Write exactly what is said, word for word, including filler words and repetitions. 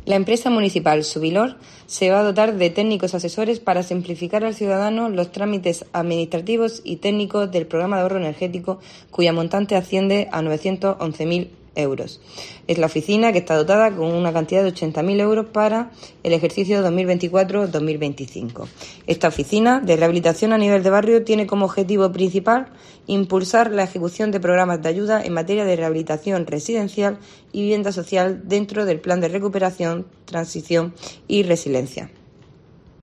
La empresa municipal Subilor se va a dotar de técnicos asesores para simplificar al ciudadano los trámites administrativos y técnicos del programa de ahorro energético, cuya montante asciende a novecientos once mil euros. Es la oficina que está dotada con una cantidad de ochenta mil euros para el ejercicio dos mil veinticuatro dos mil veinticinco. Esta oficina de rehabilitación a nivel de barrio tiene como objetivo principal impulsar la ejecución de programas de ayuda en materia de rehabilitación residencial y vivienda social dentro del Plan de Recuperación, Transición y Resiliencia.